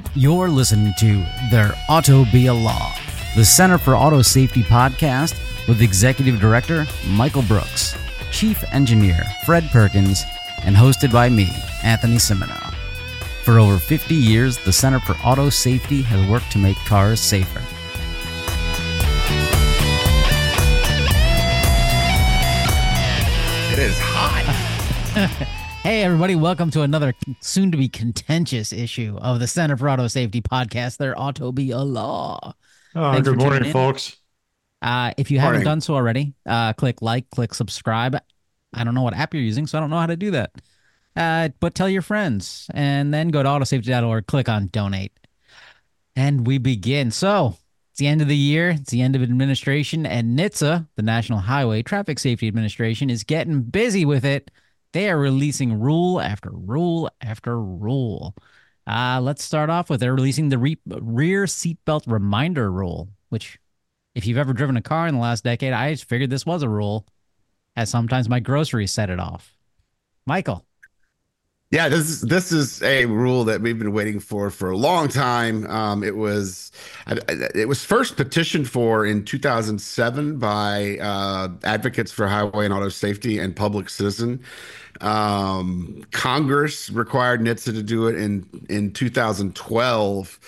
You're listening to There Ought to Be a Law, the Center for Auto Safety podcast with Executive Director Michael Brooks, Chief Engineer Fred Perkins, and hosted by me, Anthony Simino. For over 50 years, the Center for Auto Safety has worked to make cars safer. It is hot. Hey, everybody, welcome to another soon-to-be contentious issue of the Center for Auto Safety podcast, There Ought to Be a Law. Good morning, folks. If you haven't done so already, click like, click subscribe. I don't know what app you're using, so I don't know how to do that. But tell your friends, and then go to autosafety.org, click on donate. And we begin. So, it's the end of the year, it's the end of administration, and NHTSA, the National Highway Traffic Safety Administration, is getting busy with it. They are releasing rule after rule after rule. Let's start off with they're releasing the rear seatbelt reminder rule, which if you've ever driven a car in the last decade, I just figured this was a rule, as sometimes my groceries set it off. Michael. Yeah, this is a rule that we've been waiting for a long time. It was first petitioned for in 2007 by advocates for highway and auto safety and Public Citizen. Congress required NHTSA to do it in 2012.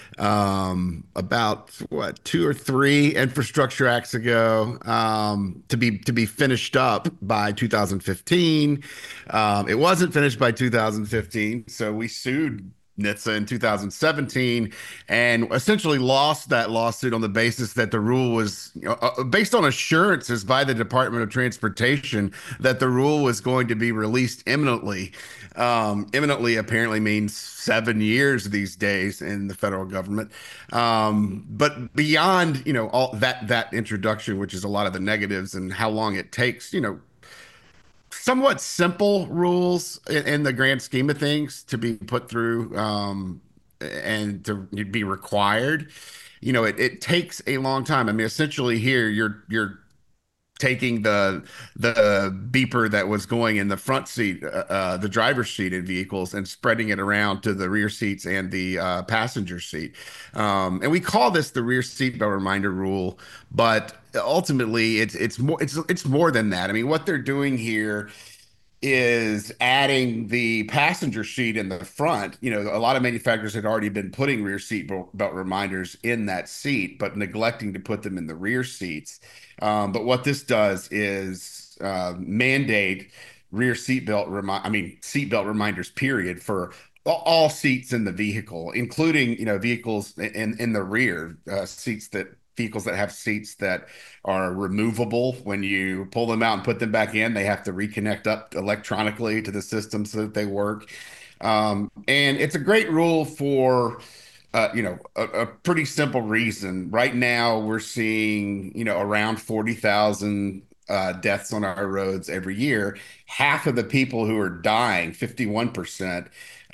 About two or three infrastructure acts ago, to be finished up by 2015. It wasn't finished by 2015, so we sued NHTSA in 2017 and essentially lost that lawsuit on the basis that the rule was based on assurances by the Department of Transportation that the rule was going to be released imminently. Imminently apparently means 7 years these days in the federal government. But beyond, all that introduction, which is a lot of the negatives and how long it takes, somewhat simple rules in the grand scheme of things to be put through and to be required. It takes a long time. I mean, essentially here you're taking the beeper that was going in the front seat, the driver's seat in vehicles, and spreading it around to the rear seats and the passenger seat. And we call this the rear seatbelt reminder rule, but ultimately it's more than that. I mean, what they're doing here is adding the passenger seat in the front. A lot of manufacturers had already been putting rear seat belt reminders in that seat, but neglecting to put them in the rear seats. But what this does is mandate rear seatbelt reminders, period, for all seats in the vehicle, including vehicles in the rear vehicles that have seats that are removable. When you pull them out and put them back in, they have to reconnect up electronically to the system so that they work. And it's a great rule for a pretty simple reason. Right now, we're seeing, around 40,000 deaths on our roads every year. Half of the people who are dying, 51%,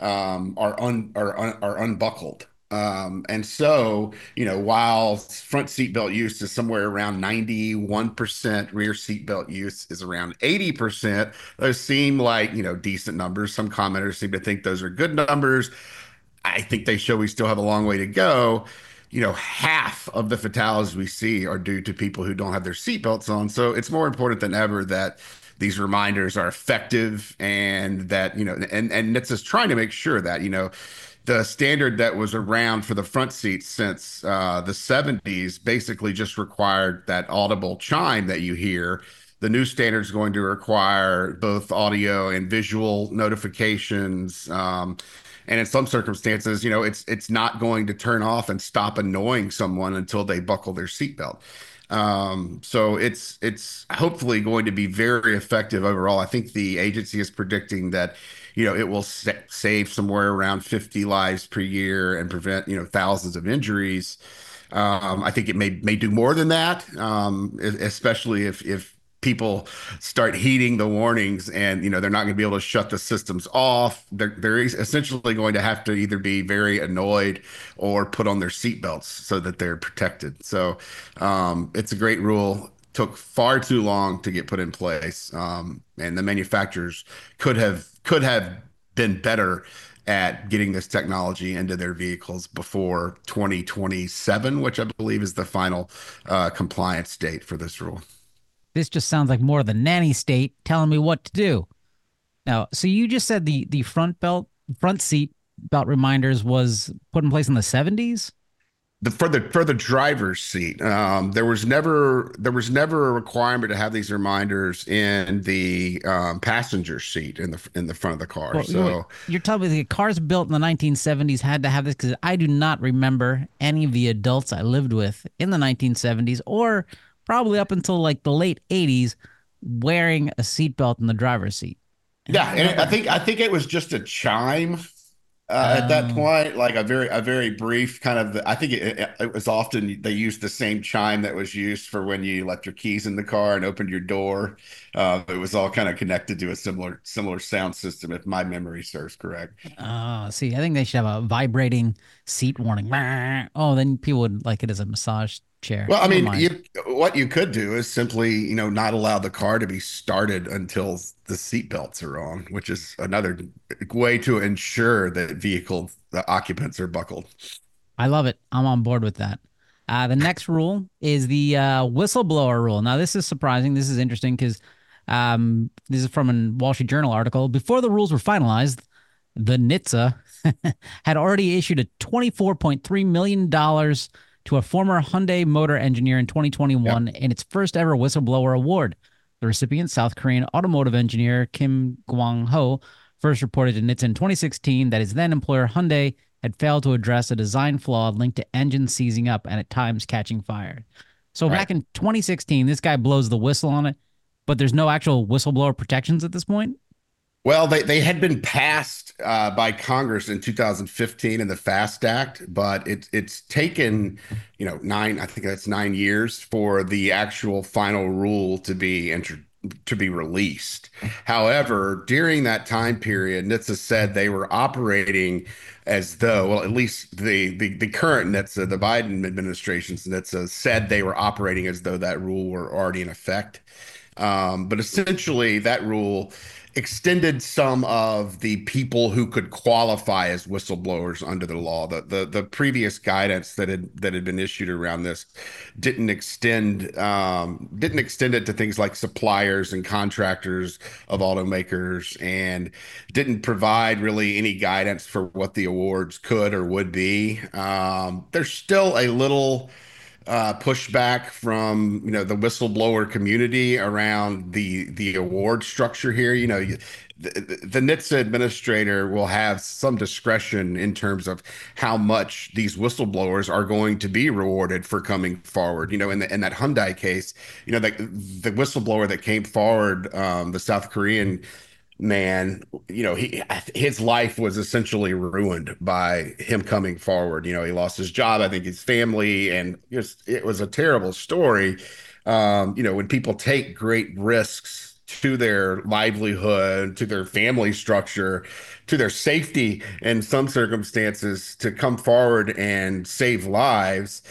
are unbuckled. And so, while front seatbelt use is somewhere around 91%, rear seatbelt use is around 80%. Those seem like, decent numbers. Some commenters seem to think those are good numbers. I think they show we still have a long way to go. Half of the fatalities we see are due to people who don't have their seatbelts on. So it's more important than ever that these reminders are effective, and that, and NHTSA's trying to make sure that, the standard that was around for the front seats since the 70s basically just required that audible chime that you hear. The new standard is going to require both audio and visual notifications. And in some circumstances, it's not going to turn off and stop annoying someone until they buckle their seatbelt. So it's hopefully going to be very effective overall. I think the agency is predicting that it will save somewhere around 50 lives per year and prevent, thousands of injuries. I think it may do more than that, especially if people start heeding the warnings and, they're not going to be able to shut the systems off. They're essentially going to have to either be very annoyed or put on their seatbelts so that they're protected. So it's a great rule. Took far too long to get put in place. And the manufacturers could have been better at getting this technology into their vehicles before 2027, which I believe is the final compliance date for this rule. This just sounds like more of the nanny state telling me what to do. Now, so you just said the front seat belt reminders was put in place in the 70s? For the driver's seat, there was never a requirement to have these reminders in the passenger seat in the front of the car. Well, So you're telling me the cars built in the 1970s had to have this? Because I do not remember any of the adults I lived with in the 1970s or probably up until like the late 80s wearing a seatbelt in the driver's seat. yeah, and I think it was just a chime at that Oh, point, like a very brief kind of. I think it was often they used the same chime that was used for when you left your keys in the car and opened your door. It was all kind of connected to a similar sound system, if my memory serves correct. see, I think they should have a vibrating seat warning. Oh, then people would like it as a massage chair. Well, I Never mean, mind. what you could do is simply, not allow the car to be started until the seat belts are on, which is another way to ensure that the occupants are buckled. I love it. I'm on board with that. The next rule is the whistleblower rule. Now, this is surprising. This is interesting because this is from a Wall Street Journal article. Before the rules were finalized, the NHTSA had already issued a $24.3 million to a former Hyundai motor engineer in Yep. 2021 in its first ever whistleblower award. The recipient, South Korean automotive engineer Kim Kwang-ho, first reported to NHTSA in 2016 that his then employer Hyundai had failed to address a design flaw linked to engines seizing up and at times catching fire. So Right. back in 2016, this guy blows the whistle on it, but there's no actual whistleblower protections at this point. Well, they had been passed by Congress in 2015 in the FAST Act, but it's taken, I think that's 9 years for the actual final rule to be released. However, during that time period, NHTSA said they were operating as though, well, at least the current NHTSA, the Biden administration's NHTSA, said they were operating as though that rule were already in effect. But essentially, that rule extended some of the people who could qualify as whistleblowers under the law. The previous guidance that had been issued around this didn't extend it to things like suppliers and contractors of automakers, and didn't provide really any guidance for what the awards could or would be. There's still a little pushback from the whistleblower community around the award structure here. The NHTSA administrator will have some discretion in terms of how much these whistleblowers are going to be rewarded for coming forward. In that Hyundai case, the whistleblower that came forward, the South Korean man, his life was essentially ruined by him coming forward. He lost his job, I think his family, and just it was a terrible story. When people take great risks to their livelihood, to their family structure, to their safety in some circumstances to come forward and save lives,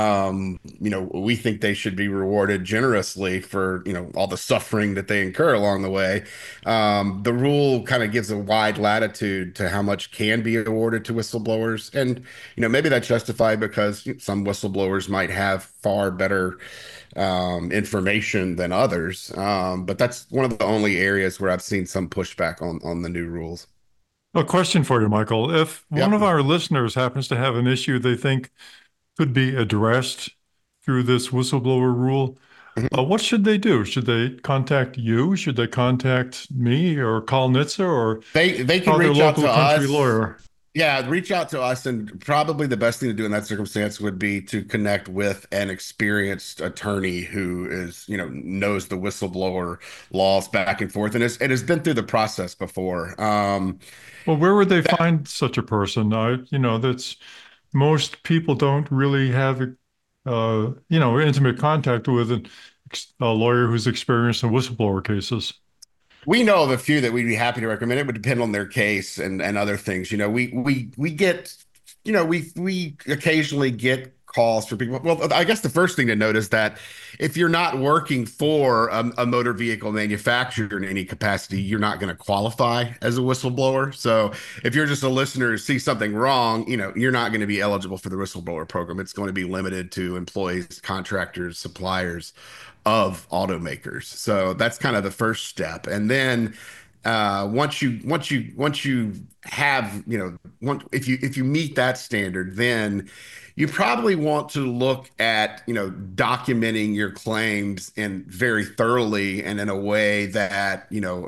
we think they should be rewarded generously for, all the suffering that they incur along the way. The rule kind of gives a wide latitude to how much can be awarded to whistleblowers. And, maybe that's justified because some whistleblowers might have far better information than others. But that's one of the only areas where I've seen some pushback on the new rules. A question for you, Michael. If one Yep. of our listeners happens to have an issue they think could be addressed through this whistleblower rule, what should they do? Should they contact you? Should they contact me or call NHTSA or They can call their reach out local to country us. lawyer? Yeah, reach out to us, and probably the best thing to do in that circumstance would be to connect with an experienced attorney who knows the whistleblower laws back and forth, and has been through the process before. Well, where would they find such a person? That's most people don't really have, intimate contact with a lawyer who's experienced in whistleblower cases. We know of a few that we'd be happy to recommend. It would depend on their case and other things. We occasionally get calls for people. Well, I guess the first thing to note is that if you're not working for a motor vehicle manufacturer in any capacity, you're not going to qualify as a whistleblower. So if you're just a listener who sees something wrong, you're not going to be eligible for the whistleblower program. It's going to be limited to employees, contractors, suppliers of automakers. So that's kind of the first step. And then once you have, if you meet that standard, then you probably want to look at, documenting your claims in very thoroughly and in a way that,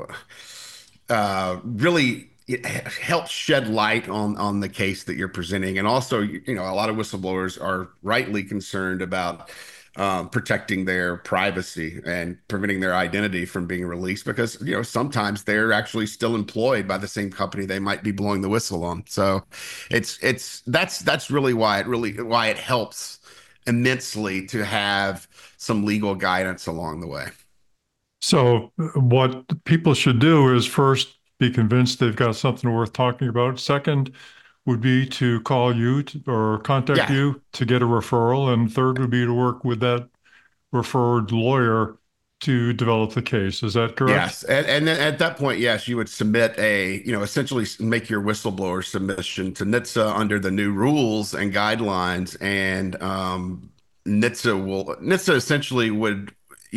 really it helps shed light on the case that you're presenting. And also, a lot of whistleblowers are rightly concerned about protecting their privacy and preventing their identity from being released because, sometimes they're actually still employed by the same company they might be blowing the whistle on. So that's really why it helps immensely to have some legal guidance along the way. So what people should do is first be convinced they've got something worth talking about. Second would be to call you or contact Yeah. you to get a referral. And third would be to work with that referred lawyer to develop the case. Is that correct? Yes. And then at that point, yes, you would submit essentially make your whistleblower submission to NHTSA under the new rules and guidelines. And NHTSA essentially would,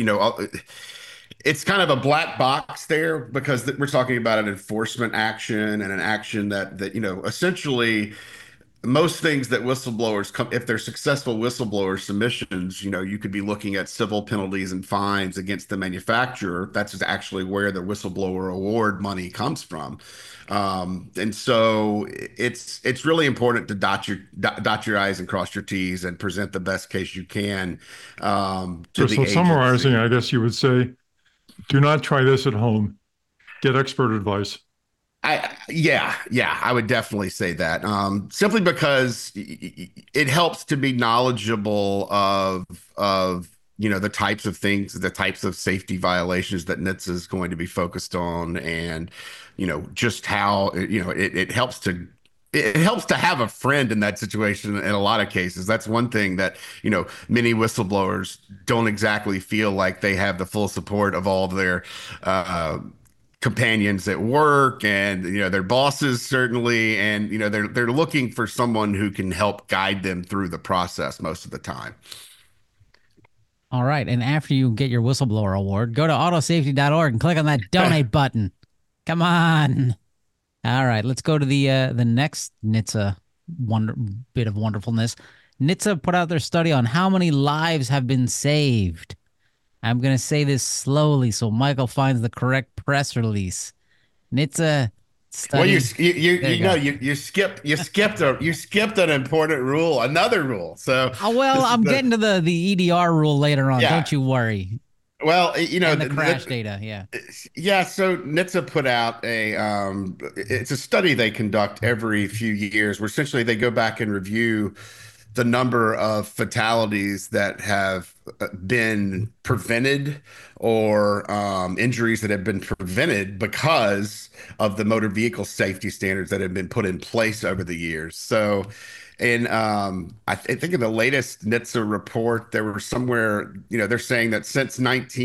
it's kind of a black box there because we're talking about an enforcement action and an action that essentially most things that whistleblowers come, if they're successful whistleblower submissions, you could be looking at civil penalties and fines against the manufacturer. That's actually where the whistleblower award money comes from. And so it's really important to dot your I's and cross your T's and present the best case you can to the So agency. summarizing, I guess you would say, do not try this at home. Get expert advice. Yeah, I would definitely say that. Simply because it helps to be knowledgeable of the types of things, the types of safety violations that NHTSA is going to be focused on, and just how it helps to have a friend in that situation in a lot of cases. That's one thing that, many whistleblowers don't exactly feel like they have the full support of all of their companions at work and their bosses certainly, and they're looking for someone who can help guide them through the process most of the time. All right. And after you get your whistleblower award, go to autosafety.org and click on that donate button. Come on. All right. Let's go to the next NHTSA bit of wonderfulness. NHTSA put out their study on how many lives have been saved. I'm going to say this slowly so Michael finds the correct press release. NHTSA study. Well, you skipped an important rule, another rule. So I'm getting to the EDR rule later on. Yeah. Don't you worry. Well, And the crash data. Yeah. Yeah, so NHTSA put out it's a study they conduct every few years where essentially they go back and review the number of fatalities that have been prevented or injuries that have been prevented because of the motor vehicle safety standards that have been put in place over the years. So I think in the latest NHTSA report, there were somewhere, they're saying that since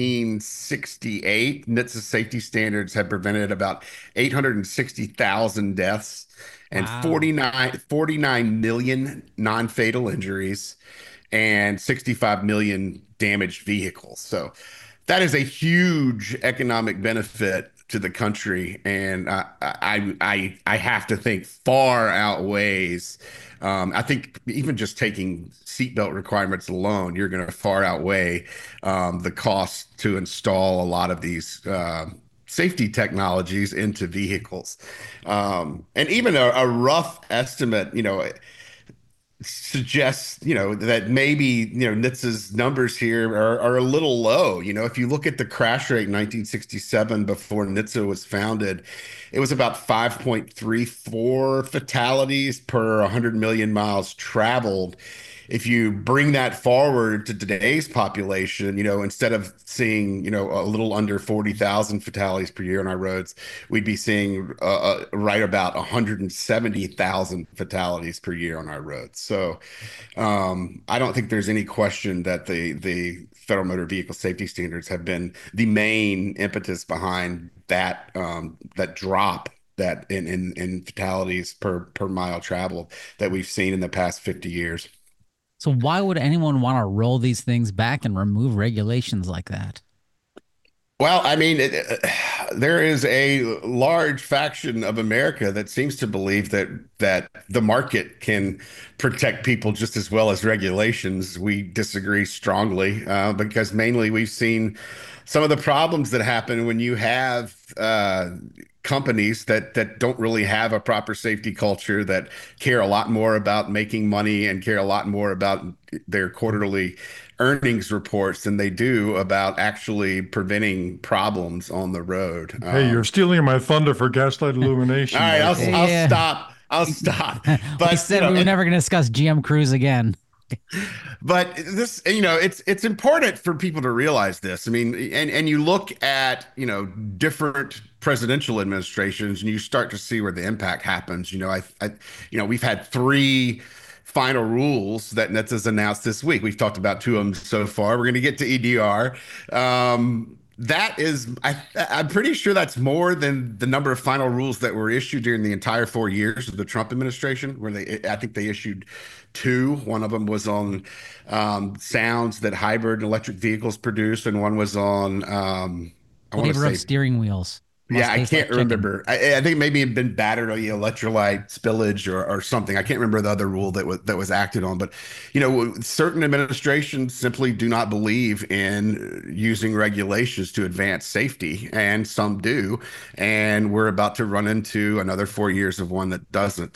1968, NHTSA safety standards have prevented about 860,000 deaths and Wow. 49 million non-fatal injuries and 65 million damaged vehicles. So that is a huge economic benefit to the country, and I have to think far outweighs. I think even just taking seatbelt requirements alone, you're going to far outweigh the cost to install a lot of these safety technologies into vehicles. And even a rough estimate, suggests, that maybe, NHTSA's numbers here are a little low. If you look at the crash rate in 1967 before NHTSA was founded, it was about 5.34 fatalities per 100 million miles traveled. if you bring that forward to today's population, instead of seeing, a little under 40,000 fatalities per year on our roads, we'd be seeing right about 170,000 fatalities per year on our roads. So I don't think there's any question that the Federal Motor Vehicle Safety Standards have been the main impetus behind that drop that in fatalities per mile traveled that we've seen in the past 50 years. So why would anyone want to roll these things back and remove regulations like that? Well, I mean, there is a large faction of America that seems to believe that the market can protect people just as well as regulations. We disagree strongly because mainly we've seen some of the problems that happen when you have companies that don't really have a proper safety culture, that care a lot more about making money and care a lot more about their quarterly earnings reports than they do about actually preventing problems on the road. Hey, you're stealing my thunder for Gaslight Illumination. All right, I'll stop. I'll stop. But we said we were never going to discuss GM Cruise again. But this, it's important for people to realize this. I mean, and you look at, different presidential administrations and you start to see where the impact happens. We've had 3 final rules that NHTSA's announced this week. We've talked about 2 of them so far. We're going to get to EDR. That is, I'm pretty sure that's more than the number of final rules that were issued during the entire 4 years of the Trump administration, where I think they issued 2. One of them was on sounds that hybrid and electric vehicles produce, and one was on they were steering wheels. Yeah, I can't remember. I think maybe it had been battered or electrolyte spillage or something. I can't remember the other rule that was acted on. But, certain administrations simply do not believe in using regulations to advance safety, and some do. And we're about to run into another 4 years of one that doesn't.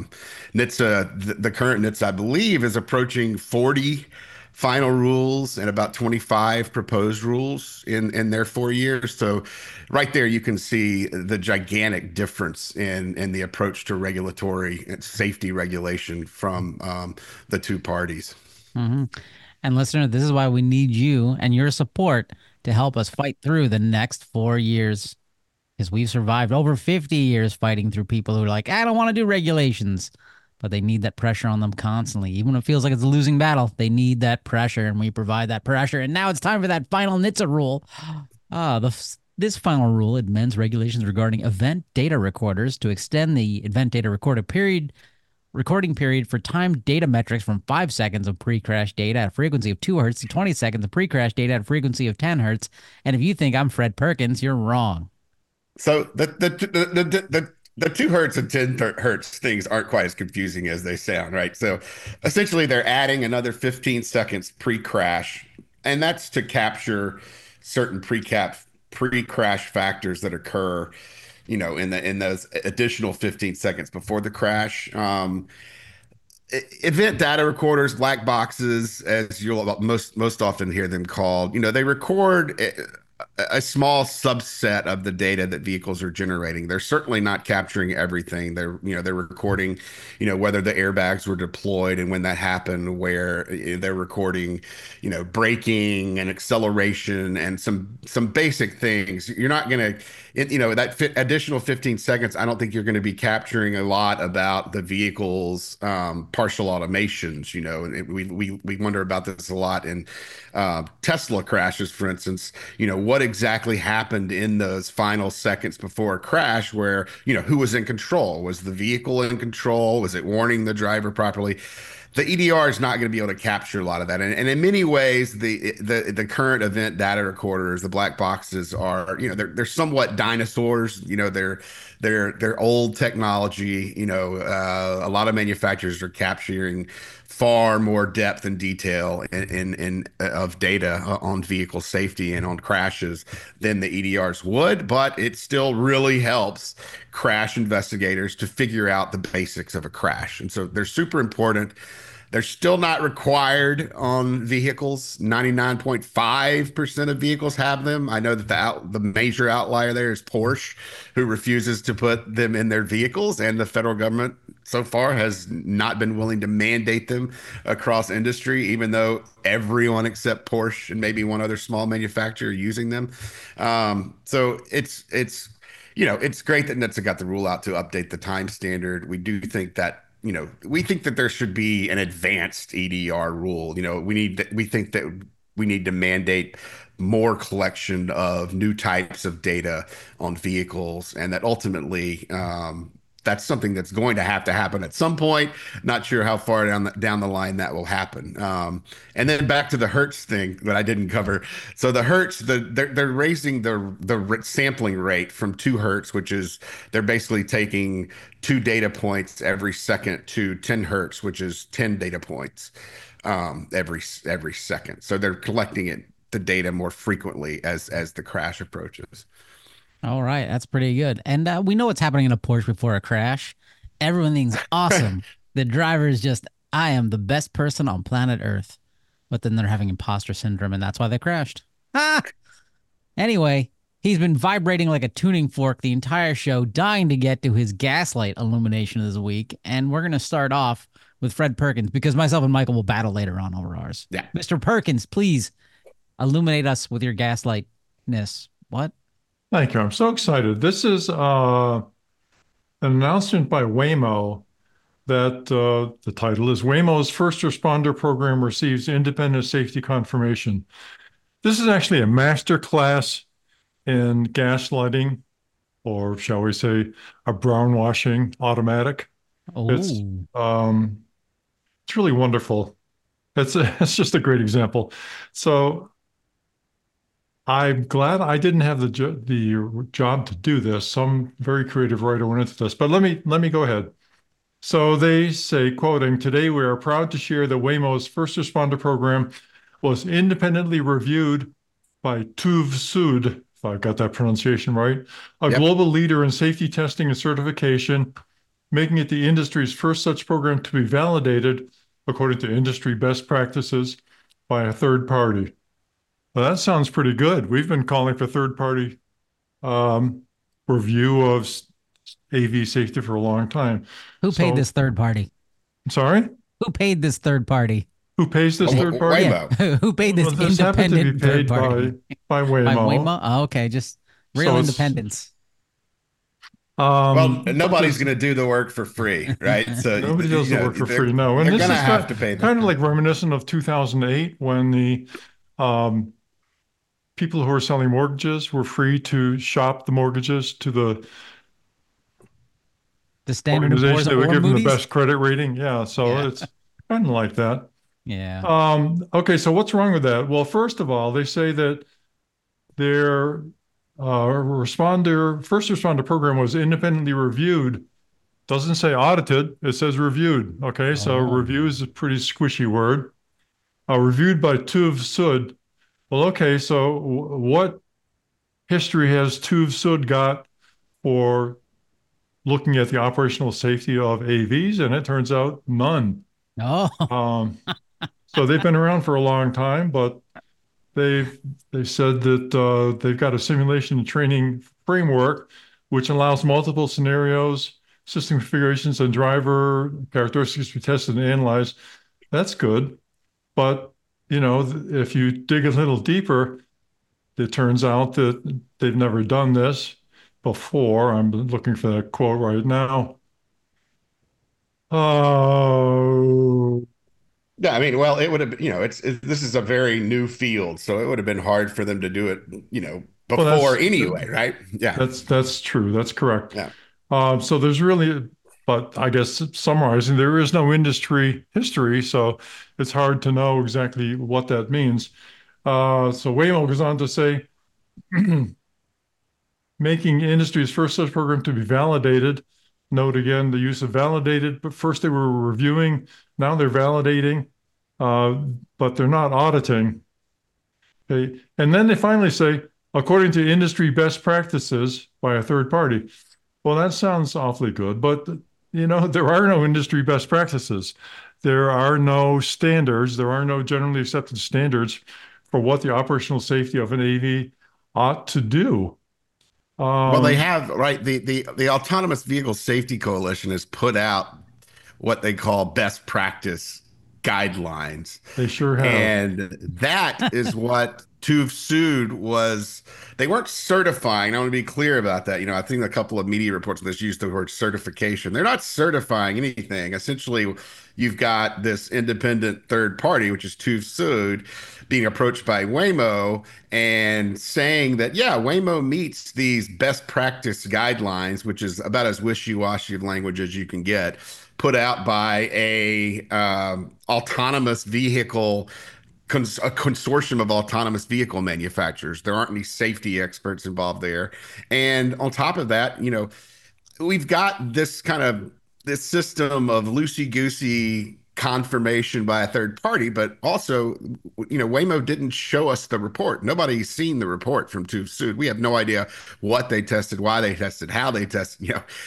NHTSA, the current NHTSA, I believe, is approaching 40 final rules and about 25 proposed rules in their 4 years. So right there, you can see the gigantic difference in the approach to regulatory and safety regulation from the 2 parties. Mm-hmm. And listener, this is why we need you and your support to help us fight through the next 4 years, because we've survived over 50 years fighting through people who are like, I don't want to do regulations. But they need that pressure on them constantly. Even when it feels like it's a losing battle, they need that pressure, and we provide that pressure. And now it's time for that final NHTSA rule. This final rule amends regulations regarding event data recorders to extend the event data recording period for timed data metrics from 5 seconds of pre-crash data at a frequency of 2 hertz to 20 seconds of pre-crash data at a frequency of 10 hertz. And if you think I'm Fred Perkins, you're wrong. So the 2 hertz and 10 hertz things aren't quite as confusing as they sound, right? So essentially they're adding another 15 seconds pre-crash, and that's to capture certain pre-crash factors that occur, in those additional 15 seconds before the crash. Event data recorders, black boxes, as you'll most often hear them called, they record a small subset of the data that vehicles are generating. They're certainly not capturing everything. They're recording, whether the airbags were deployed and when that happened, where they're recording, braking and acceleration and some basic things. You're not going to, that additional 15 seconds, I don't think you're going to be capturing a lot about the vehicle's partial automations. And we wonder about this a lot in Tesla crashes, for instance. What exactly happened in those final seconds before a crash, where, who was in control? Was the vehicle in control? Was it warning the driver properly? The EDR is not going to be able to capture a lot of that. And in many ways, the current event data recorders, the black boxes, are, they're somewhat dinosaurs. They're old technology. A lot of manufacturers are capturing far more depth and detail of data on vehicle safety and on crashes than the EDRs would, but it still really helps crash investigators to figure out the basics of a crash. And so they're super important. They're still not required on vehicles. 99.5% of vehicles have them. I know that the major outlier there is Porsche, who refuses to put them in their vehicles, and the federal government so far has not been willing to mandate them across industry, even though everyone except Porsche and maybe one other small manufacturer are using them. So it's great that NHTSA got the rule out to update the time standard. We do think that we think that there should be an advanced EDR rule. We think that we need to mandate more collection of new types of data on vehicles, and that ultimately that's something that's going to happen at some point. Not sure how far down the line that will happen. And then back to the Hertz thing that I didn't cover. So the Hertz, they're raising the sampling rate from 2 Hertz, which is they're basically taking 2 data points every second, to 10 Hertz, which is 10 data points every second. So they're collecting the data more frequently as the crash approaches. All right, that's pretty good. And we know what's happening in a Porsche before a crash. Everything's awesome. The driver is just, I am the best person on planet Earth. But then they're having imposter syndrome, and that's why they crashed. Ah! Anyway, he's been vibrating like a tuning fork the entire show, dying to get to his gaslight illumination this week. And we're going to start off with Fred Perkins, because myself and Michael will battle later on over ours. Yeah. Mr. Perkins, please illuminate us with your gaslightness. What? Thank you. I'm so excited. This is an announcement by Waymo that the title is Waymo's First Responder Program Receives Independent Safety Confirmation. This is actually a master class in gaslighting, or shall we say, a brownwashing automatic. Oh. It's really wonderful. It's just a great example. So I'm glad I didn't have the job to do this. Some very creative writer went into this, but let me go ahead. So they say, quoting, "Today we are proud to share that Waymo's first responder program was independently reviewed by TÜV Süd, if I got that pronunciation right, a global leader in safety testing and certification, making it the industry's first such program to be validated according to industry best practices by a third party." Well, that sounds pretty good. We've been calling for third-party review of AV safety for a long time. Who paid this third party? Sorry? Who paid this third party? Who pays this third party? Waymo. Yeah. Who paid this independent third party? By Waymo. By Waymo? Oh, okay, just real independence. Well, nobody's going to do the work for free, right? So nobody does the work for free. No, and they're this going to is have to pay them. kind of like reminiscent of 2008 when the people who are selling mortgages were free to shop the mortgages to the Standard & Poor's organization that would give them the Moody's? best credit rating. Yeah, so it's kind of like that. Yeah. Okay, so what's wrong with that? Well, first of all, they say that their first responder program was independently reviewed. Doesn't say audited, it says reviewed. Okay, so review is a pretty squishy word. Reviewed by TÜV Süd. Well, okay, so what history has TÜV Süd got for looking at the operational safety of AVs? And it turns out none. Oh. So they've been around for a long time, but they said that they've got a simulation and training framework which allows multiple scenarios, system configurations, and driver characteristics to be tested and analyzed. That's good. But if you dig a little deeper, it turns out that they've never done this before. I'm looking for that quote right now. Oh. Yeah, I mean, well, it would have been, this is a very new field, so it would have been hard for them to do it, before anyway, right? Yeah. That's true. That's correct. Yeah. So there's really, but I guess summarizing, there is no industry history, so it's hard to know exactly what that means. So Waymo goes on to say, making industry's first such program to be validated. Note again the use of validated, but first they were reviewing, now they're validating, but they're not auditing. Okay. And then they finally say, according to industry best practices by a third party. Well, that sounds awfully good, but there are no industry best practices. There are no standards. There are no generally accepted standards for what the operational safety of an AV ought to do. Well, they have, right? The Autonomous Vehicle Safety Coalition has put out what they call best practice guidelines. They sure have. And that is what TÜV Süd was. They weren't certifying. I want to be clear about that. I think a couple of media reports on this used the word certification. They're not certifying anything. Essentially, you've got this independent third party, which is TÜV Süd, being approached by Waymo and saying that, yeah, Waymo meets these best practice guidelines, which is about as wishy-washy of language as you can get, put out by a autonomous vehicle a consortium of autonomous vehicle manufacturers. There aren't any safety experts involved there. And on top of that, we've got this system of loosey-goosey confirmation by a third party, but also, Waymo didn't show us the report. Nobody's seen the report from TÜV Süd. We have no idea what they tested, why they tested, how they tested.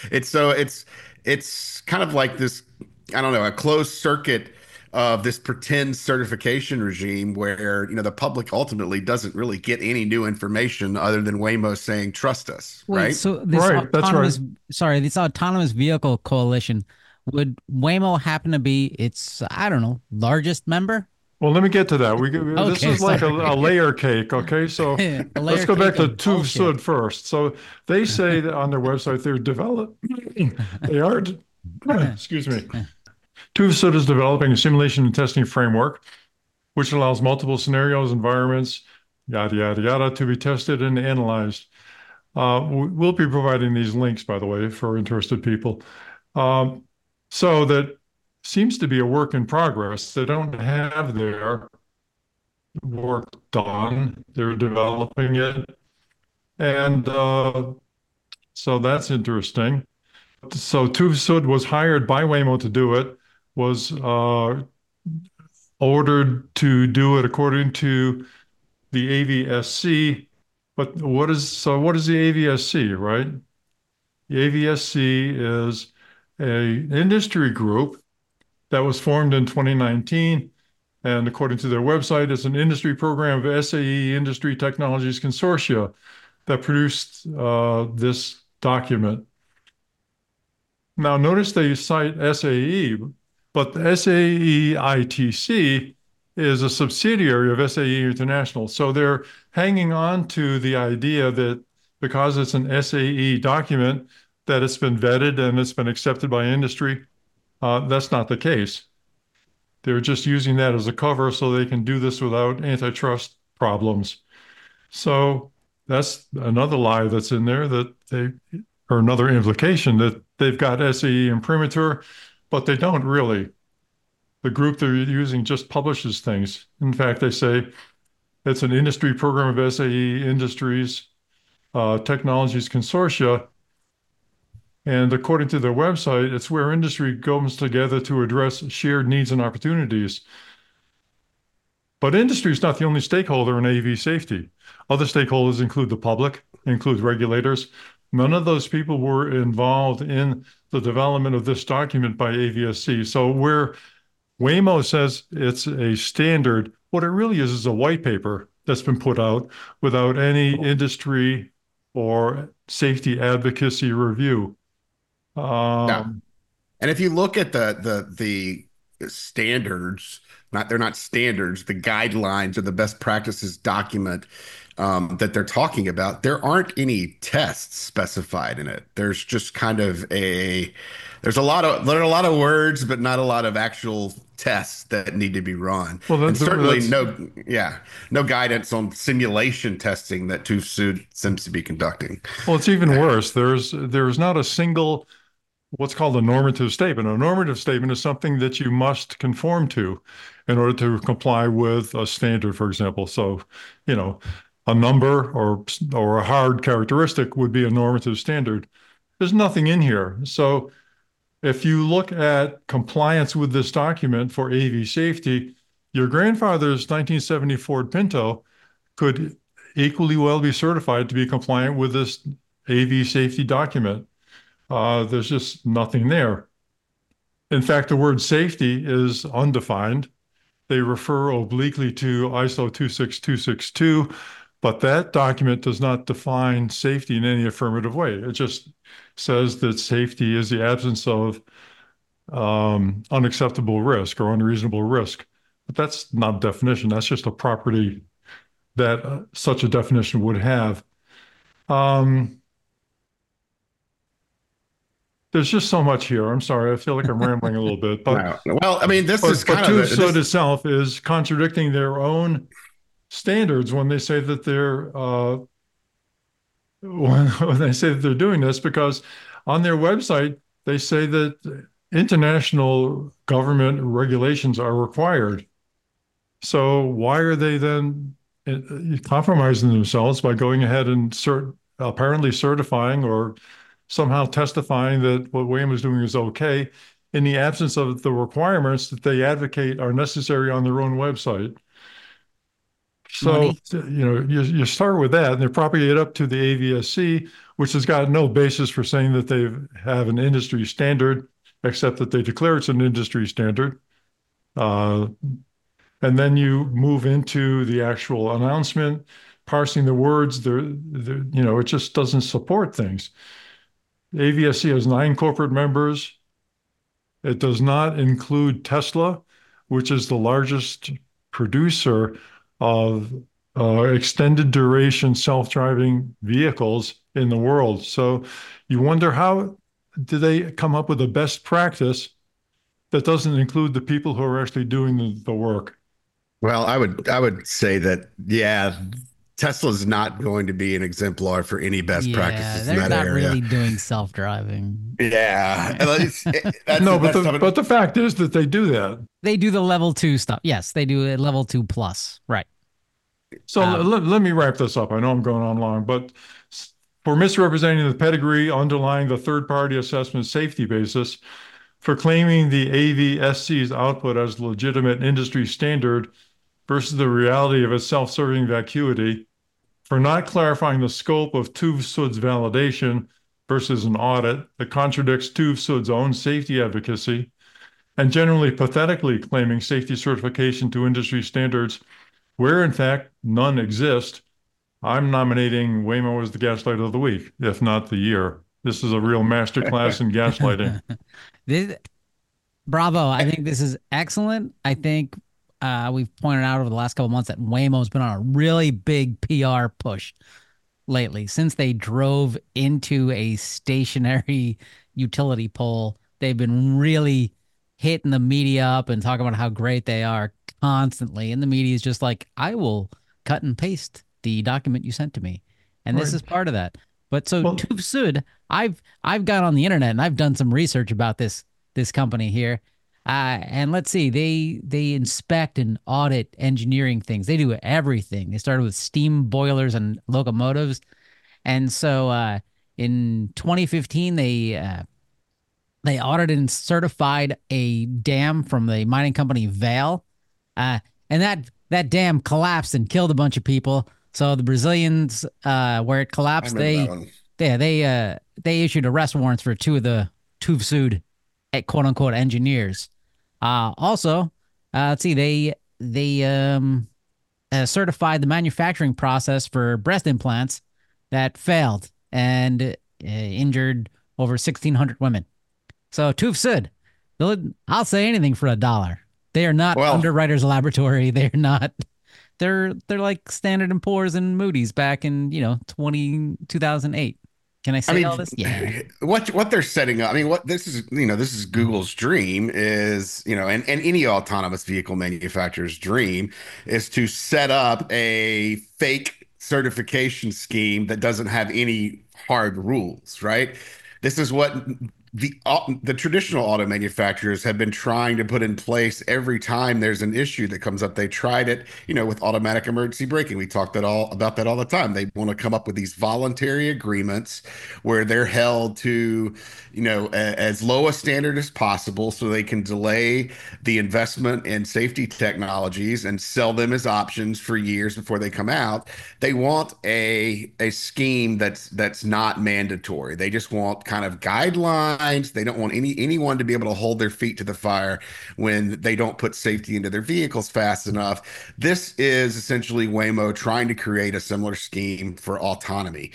It's kind of like this, I don't know, a closed circuit of this pretend certification regime where, the public ultimately doesn't really get any new information other than Waymo saying, trust us, Wait, right? so this Right, that's right. sorry, this autonomous vehicle coalition, would Waymo happen to be its, I don't know, largest member? Well, let me get to that. This Okay, is like a sorry. layer cake, okay? So A let's layer go back cake to of TÜV bullshit. Süd first. So they say that on their website they are, excuse me. TÜV Süd is developing a simulation and testing framework which allows multiple scenarios, environments, yada, yada, yada, to be tested and analyzed. We'll be providing these links, by the way, for interested people. So that seems to be a work in progress. They don't have their work done. They're developing it. And so that's interesting. So TÜV Süd was hired by Waymo to do it, was ordered to do it according to the AVSC. But what is the AVSC, right? The AVSC is an industry group that was formed in 2019. And according to their website, it's an industry program of SAE Industry Technologies Consortia that produced this document. Now, notice they cite SAE, but the SAE ITC is a subsidiary of SAE International. So they're hanging on to the idea that because it's an SAE document, that it's been vetted and it's been accepted by industry. That's not the case. They're just using that as a cover so they can do this without antitrust problems. So that's another lie that's in there or another implication that they've got SAE imprimatur, but they don't really. The group they're using just publishes things. In fact, they say it's an industry program of SAE Industries Technologies Consortia. And according to their website, it's where industry comes together to address shared needs and opportunities. But industry is not the only stakeholder in AV safety. Other stakeholders include the public, include regulators. None of those people were involved in the development of this document by AVSC. So where Waymo says it's a standard, what it really is a white paper that's been put out without any industry or safety advocacy review. Yeah. And if you look at the standards, they're not standards, the guidelines or the best practices document that they're talking about, there aren't any tests specified in it. There's just kind of there are a lot of words, but not a lot of actual tests that need to be run. Well, And certainly no guidance on simulation testing that TÜV Süd seems to be conducting. well, it's even worse. There's not a single what's called a normative statement. A normative statement is something that you must conform to in order to comply with a standard, for example. So, a number or a hard characteristic would be a normative standard. There's nothing in here. So if you look at compliance with this document for AV safety, your grandfather's 1970 Ford Pinto could equally well be certified to be compliant with this AV safety document. There's just nothing there. In fact, the word safety is undefined. They refer obliquely to ISO 26262, but that document does not define safety in any affirmative way. It just says that safety is the absence of unacceptable risk or unreasonable risk. But that's not a definition. That's just a property that such a definition would have. Um, there's just so much here. I'm sorry. I feel like I'm rambling a little bit, but No. Well, I mean, this is but kind of Tube the Soot this. itself is contradicting their own standards when they say that they're when they say that they're doing this, because on their website they say that international government regulations are required. So why are they then compromising themselves by going ahead and apparently certifying or somehow testifying that what Waymo is doing is okay in the absence of the requirements that they advocate are necessary on their own website? So, Money. you start with that, and they're propping it up to the AVSC, which has got no basis for saying that they have an industry standard, except that they declare it's an industry standard. Uh, and then you move into the actual announcement, parsing the words. It just doesn't support things. AVSC has 9 corporate members. It does not include Tesla, which is the largest producer of extended duration self-driving vehicles in the world. So you wonder, how do they come up with a best practice that doesn't include the people who are actually doing the work? Well, I would say that, yeah, Tesla's not going to be an exemplar for any best Yeah, practices in they're that not area. really doing self-driving. Yeah, that's No, but that's the tough. but the fact is that they do that. They do the level 2 stuff. Yes, they do a level 2 plus. Right. So let me wrap this up. I know I'm going on long, but for misrepresenting the pedigree underlying the third-party assessment safety basis, for claiming the AVSC's output as legitimate industry standard versus the reality of its self-serving vacuity, for not clarifying the scope of TÜV SÜD's validation versus an audit that contradicts TÜV SÜD's own safety advocacy, and generally pathetically claiming safety certification to industry standards where in fact none exist, I'm nominating Waymo as the gaslight of the week, if not the year. This is a real masterclass in gaslighting. This, bravo. I think this is excellent. I think we've pointed out over the last couple of months that Waymo's been on a really big PR push lately. Since they drove into a stationary utility pole, they've been really hitting the media up and talking about how great they are constantly. And the media is just like, I will cut and paste the document you sent to me. And this Right. is part of that. But so Well, TÜV SÜD, I've gone on the internet and I've done some research about this company here. And let's see, they inspect and audit engineering things. They do everything. They started with steam boilers and locomotives, and so in 2015 they audited and certified a dam from the mining company Vale, and that dam collapsed and killed a bunch of people. So the Brazilians, where it I collapsed, remember that one. they issued arrest warrants for 2 of the TÜV SÜD quote unquote engineers. Also, let's see, they certified the manufacturing process for breast implants that failed and injured over 1,600 women. So TÜV SÜD, I'll say anything for $1. They are not Well, Underwriters Laboratory. They're not. They're like Standard and Poor's and Moody's back in 2008. Can I I say all this? Yeah. mean, what they're setting up. I mean, what this is, this is Google's dream is, and any autonomous vehicle manufacturer's dream is to set up a fake certification scheme that doesn't have any hard rules, right? This is what the traditional auto manufacturers have been trying to put in place every time there's an issue that comes up. They tried it, with automatic emergency braking. We talked about that all the time. They want to come up with these voluntary agreements where they're held to, as low a standard as possible so they can delay the investment in safety technologies and sell them as options for years before they come out. They want a scheme that's not mandatory. They just want kind of guidelines behinds. They don't want anyone to be able to hold their feet to the fire when they don't put safety into their vehicles fast enough. This is essentially Waymo trying to create a similar scheme for autonomy.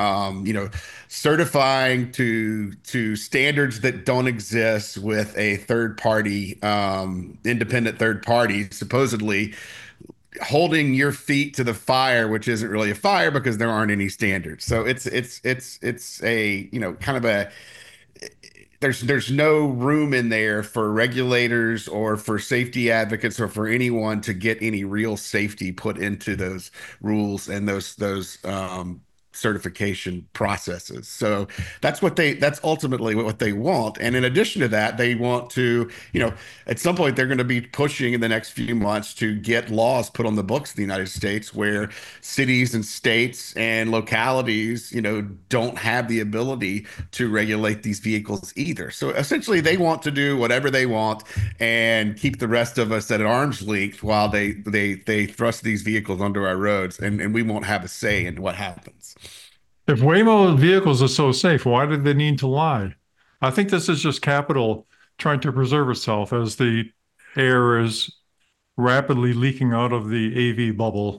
Certifying to standards that don't exist with a third party, independent third party, supposedly holding your feet to the fire, which isn't really a fire because there aren't any standards. So it's a, kind of a, there's no room in there for regulators or for safety advocates or for anyone to get any real safety put into those rules and those certification processes. So that's ultimately what they want. And in addition to that, they want to, at some point they're going to be pushing in the next few months to get laws put on the books in the United States where cities and states and localities, don't have the ability to regulate these vehicles either. So essentially they want to do whatever they want and keep the rest of us at arm's length while they thrust these vehicles onto our roads, and we won't have a say in what happens. If Waymo vehicles are so safe, why did they need to lie? I think this is just capital trying to preserve itself as the air is rapidly leaking out of the AV bubble.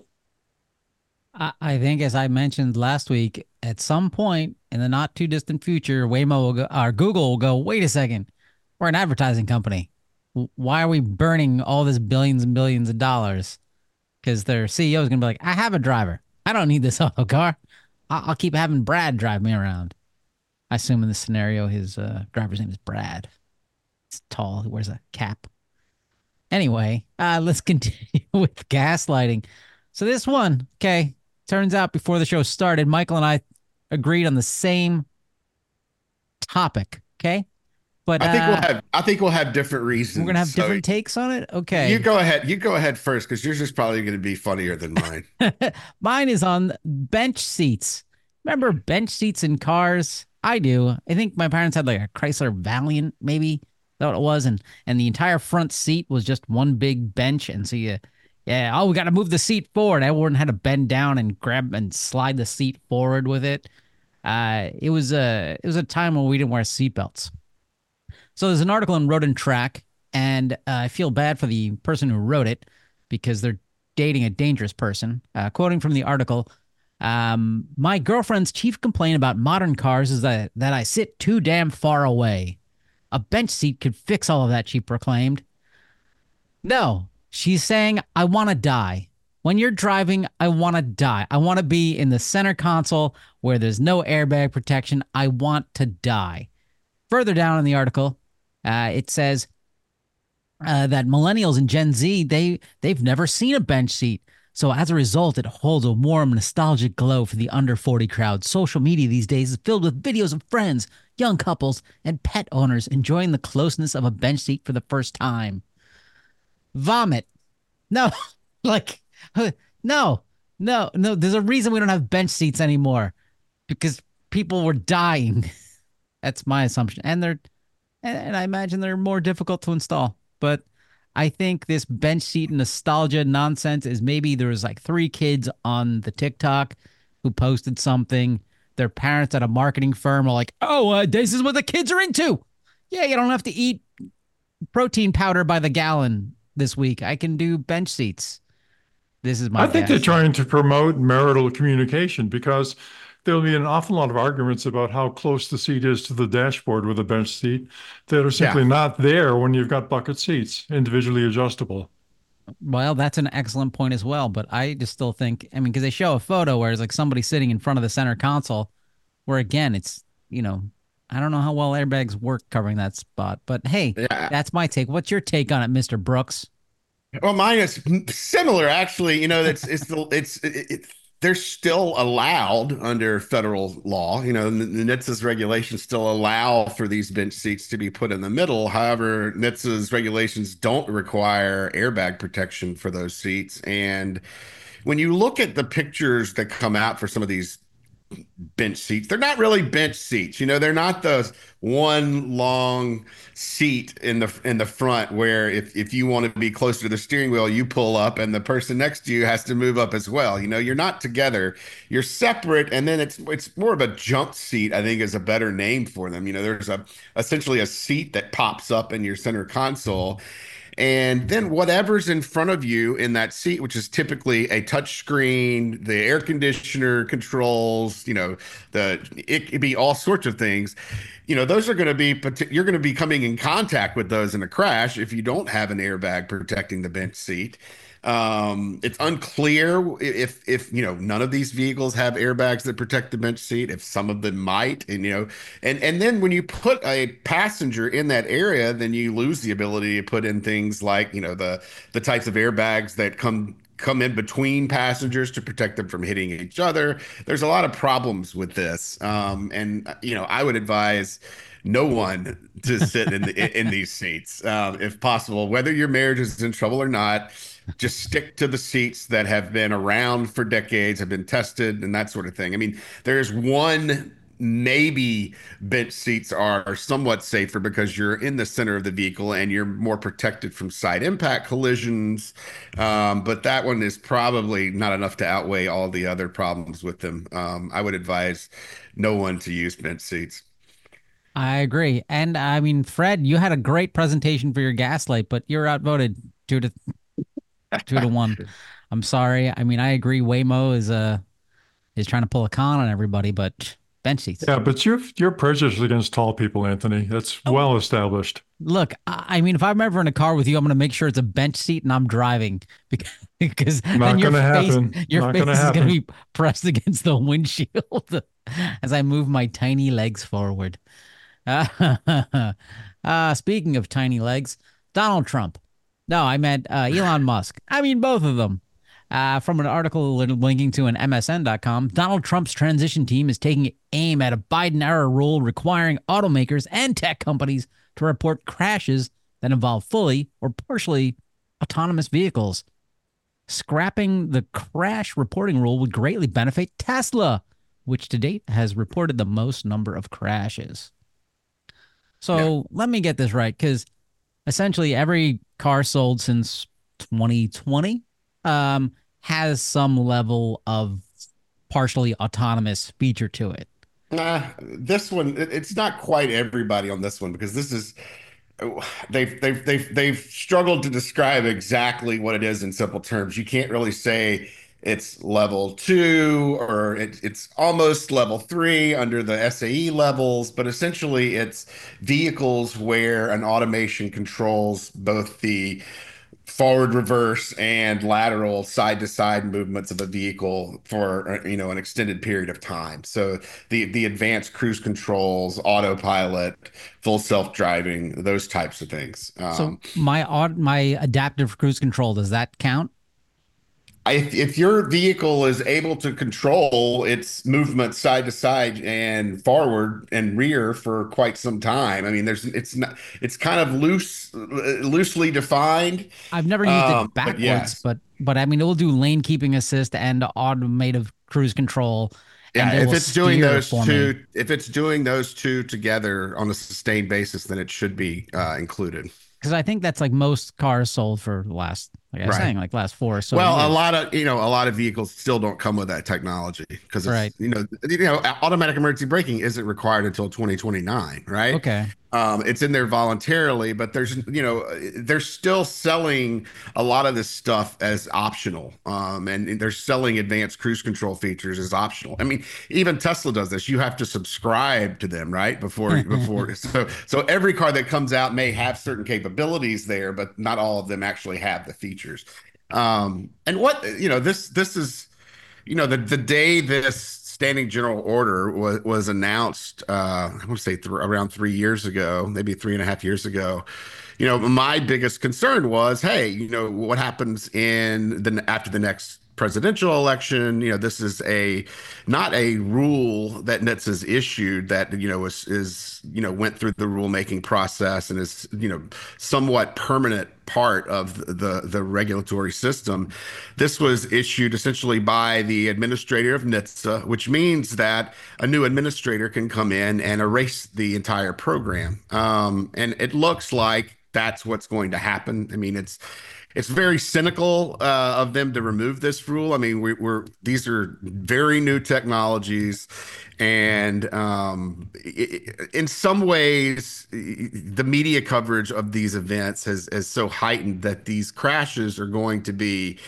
I think, as I mentioned last week, at some point in the not too distant future, Waymo will go, or Google will go, wait a second, we're an advertising company. Why are we burning all this billions and billions of dollars? Because their CEO is going to be like, I have a driver. I don't need this auto car. I'll keep having Brad drive me around. I assume in this scenario, his driver's name is Brad. He's tall. He wears a cap. Anyway, let's continue with gaslighting. So this one, okay, turns out before the show started, Michael and I agreed on the same topic, okay? But I think we'll have different reasons. We're gonna have different takes on it. Okay, you go ahead. You go ahead first because yours is probably going to be funnier than mine. Mine is on bench seats. Remember bench seats in cars? I do. I think my parents had like a Chrysler Valiant, maybe. Is that what it was? And the entire front seat was just one big bench. And so we got to move the seat forward. Everyone had to bend down and grab and slide the seat forward with it. It was a time when we didn't wear seatbelts. So there's an article in Road and Track, and I feel bad for the person who wrote it because they're dating a dangerous person. Quoting from the article, my girlfriend's chief complaint about modern cars is that I sit too damn far away. A bench seat could fix all of that, she proclaimed. No, she's saying, I want to die. When you're driving, I want to die. I want to be in the center console where there's no airbag protection. I want to die. Further down in the article, it says that millennials and Gen Z, they've never seen a bench seat. So as a result, it holds a warm, nostalgic glow for the under 40 crowd. Social media these days is filled with videos of friends, young couples, and pet owners enjoying the closeness of a bench seat for the first time. Vomit. No, no. There's a reason we don't have bench seats anymore because people were dying. That's my assumption. And I imagine they're more difficult to install. But I think this bench seat nostalgia nonsense is maybe there was like 3 kids on the TikTok who posted something. Their parents at a marketing firm are like, oh, this is what the kids are into. Yeah, you don't have to eat protein powder by the gallon this week. I can do bench seats. This is my I think they're trying to promote marital communication because there'll be an awful lot of arguments about how close the seat is to the dashboard with a bench seat that are simply not there when you've got bucket seats, individually adjustable. Well, that's an excellent point as well. But I just still think, because they show a photo where it's like somebody sitting in front of the center console where, again, it's, I don't know how well airbags work covering that spot. But hey, that's my take. What's your take on it, Mr. Brooks? Well, mine is similar, actually. They're still allowed under federal law. The NHTSA's regulations still allow for these bench seats to be put in the middle. However, NHTSA's regulations don't require airbag protection for those seats. And when you look at the pictures that come out for some of these bench seats. They're not really bench seats. They're not those one long seat in the front where if you want to be closer to the steering wheel, you pull up and the person next to you has to move up as well. You're not together. You're separate, and then it's more of a jump seat, I think is a better name for them. There's essentially a seat that pops up in your center console. And then whatever's in front of you in that seat, which is typically a touch screen, the air conditioner controls, it could be all sorts of things. Those are going to be, you're going to be coming in contact with those in a crash if you don't have an airbag protecting the bench seat. It's unclear if none of these vehicles have airbags that protect the bench seat, if some of them might, and then when you put a passenger in that area, then you lose the ability to put in things like the types of airbags that come in between passengers to protect them from hitting each other. There's a lot of problems with this, and I would advise no one to sit in these seats, if possible, whether your marriage is in trouble or not. Just stick to the seats that have been around for decades, have been tested, and that sort of thing. I mean, there's one maybe bench seats are somewhat safer because you're in the center of the vehicle and you're more protected from side impact collisions. But that one is probably not enough to outweigh all the other problems with them. I would advise no one to use bench seats. I agree. And I mean, Fred, you had a great presentation for your Gaslight, but you're outvoted 2-1. I'm sorry. I mean, I agree. Waymo is trying to pull a con on everybody, but bench seats. Yeah, but you're prejudiced against tall people, Anthony. That's well established. Look, I mean, if I'm ever in a car with you, I'm going to make sure it's a bench seat and I'm driving because not then going to happen. Your face is going to be pressed against the windshield as I move my tiny legs forward. Speaking of tiny legs, Donald Trump. No, I meant Elon Musk. I mean, both of them. From an article linking to an MSN.com, Donald Trump's transition team is taking aim at a Biden-era rule requiring automakers and tech companies to report crashes that involve fully or partially autonomous vehicles. Scrapping the crash reporting rule would greatly benefit Tesla, which to date has reported the most number of crashes. So Let me get this right, because essentially every car sold since 2020 has some level of partially autonomous feature to it. This one, it's not quite everybody on this one, because this is they've struggled to describe exactly what it is in simple terms. You can't really say it's level 2 or it's almost level 3 under the SAE levels, but essentially it's vehicles where an automation controls both the forward, reverse, and lateral side-to-side movements of a vehicle for an extended period of time. So the advanced cruise controls, autopilot, full self-driving, those types of things. So my adaptive cruise control, does that count? If your vehicle is able to control its movement side to side and forward and rear for quite some time, I mean, it's kind of loosely defined. I've never used it backwards, but I mean, it will do lane keeping assist and automated cruise control. Yeah, if it's doing those two together on a sustained basis, then it should be included. Because I think that's like most cars sold for the last, like I was saying, like last 4 or so years. A lot of vehicles still don't come with that technology because automatic emergency braking isn't required until 2029, right? Okay. It's in there voluntarily, but they're still selling a lot of this stuff as optional. And they're selling advanced cruise control features as optional. I mean, even Tesla does this. You have to subscribe to them, right? Before so every car that comes out may have certain capabilities there, but not all of them actually have the features. And what this is, the day this standing general order was announced, I want to say around 3 years ago, maybe 3.5 years ago. My biggest concern was, hey, what happens after the next presidential election. This is not a rule that NHTSA's issued that, went through the rulemaking process and is, somewhat permanent part of the regulatory system. This was issued essentially by the administrator of NHTSA, which means that a new administrator can come in and erase the entire program. And it looks like that's what's going to happen. I mean, it's very cynical of them to remove this rule. I mean, these are very new technologies, and in some ways, the media coverage of these events has so heightened that these crashes are going to be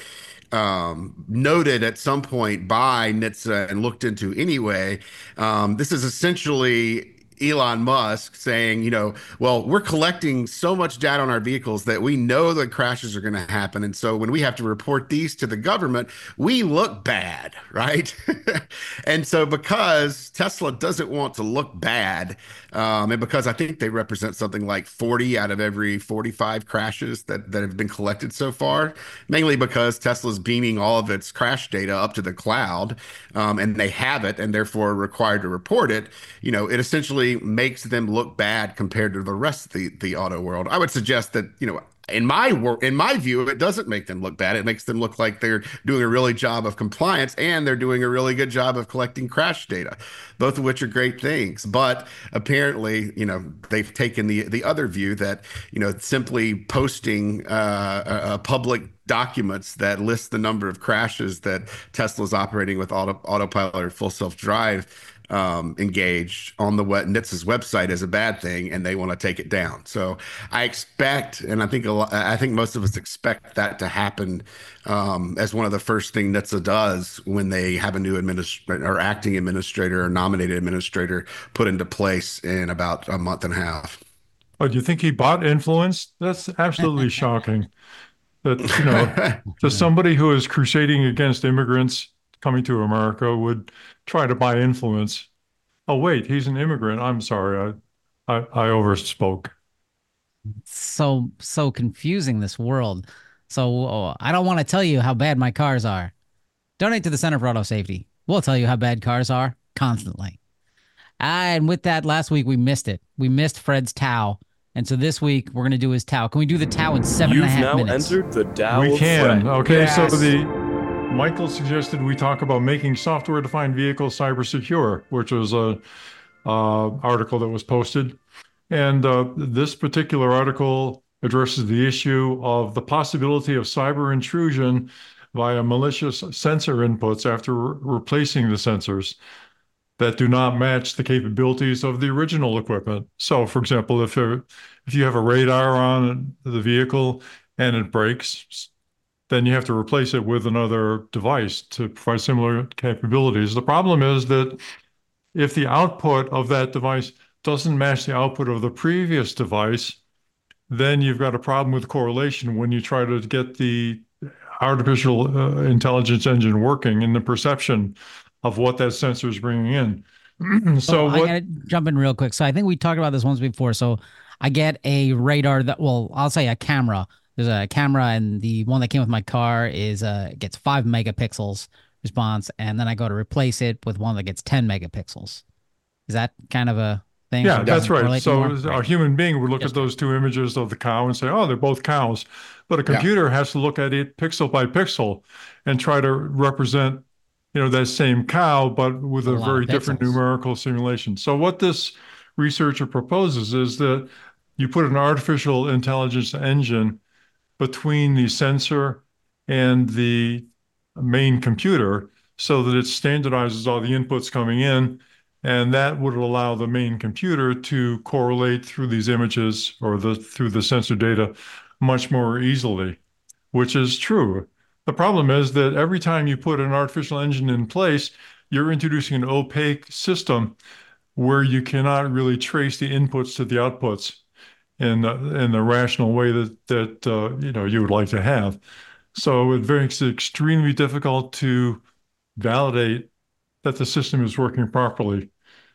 noted at some point by NHTSA and looked into anyway. This is essentially Elon Musk saying, well, we're collecting so much data on our vehicles that we know that crashes are going to happen. And so when we have to report these to the government, we look bad, right? And so because Tesla doesn't want to look bad, and because I think they represent something like 40 out of every 45 crashes that have been collected so far, mainly because Tesla's beaming all of its crash data up to the cloud, and they have it and therefore are required to report it, it essentially makes them look bad compared to the rest of the auto world. I would suggest that, in my view, it doesn't make them look bad. It makes them look like they're doing a really job of compliance and they're doing a really good job of collecting crash data, both of which are great things. But apparently, they've taken the other view that, simply posting public documents that list the number of crashes that Tesla's operating with autopilot or full self-drive engaged on the NHTSA's website is a bad thing, and they want to take it down. So I expect, and I think most of us expect that to happen as one of the first things NHTSA does when they have a new administrator or acting administrator or nominated administrator put into place in about a month and a half. Oh, do you think he bought influence? That's absolutely shocking. That, to somebody who is crusading against immigrants coming to America would try to buy influence. Oh, wait, he's an immigrant. I'm sorry. I overspoke. So confusing, this world. So I don't want to tell you how bad my cars are. Donate to the Center for Auto Safety. We'll tell you how bad cars are constantly. And with that, last week we missed it. We missed Fred's Tao. And so this week we're going to do his Tao. Can we do the Tao in 7.5 minutes? You've now entered the Tao We of can. Fred. Okay, Yes. so Michael suggested we talk about making software-defined vehicles cyber secure, which was a article that was posted. And this particular article addresses the issue of the possibility of cyber intrusion via malicious sensor inputs after replacing the sensors that do not match the capabilities of the original equipment. So, for example, if you have a radar on the vehicle and it breaks, then you have to replace it with another device to provide similar capabilities. The problem is that if the output of that device doesn't match the output of the previous device, then you've got a problem with correlation when you try to get the artificial intelligence engine working in the perception of what that sensor is bringing in. So I gotta jump in real quick. So I think we talked about this once before. So I get a radar I'll say a camera. There's a camera, and the one that came with my car gets 5 megapixels response, and then I go to replace it with one that gets 10 megapixels. Is that kind of a thing? Yeah, that's right. So a human being would look at those two images of the cow and say, oh, they're both cows. But a computer has to look at it pixel by pixel and try to represent, that same cow, but with a very different numerical simulation. So what this researcher proposes is that you put an artificial intelligence engine between the sensor and the main computer so that it standardizes all the inputs coming in, and that would allow the main computer to correlate through these images or through the sensor data much more easily, which is true. The problem is that every time you put an artificial engine in place, you're introducing an opaque system where you cannot really trace the inputs to the outputs in the rational way that you would like to have. So it makes it extremely difficult to validate that the system is working properly.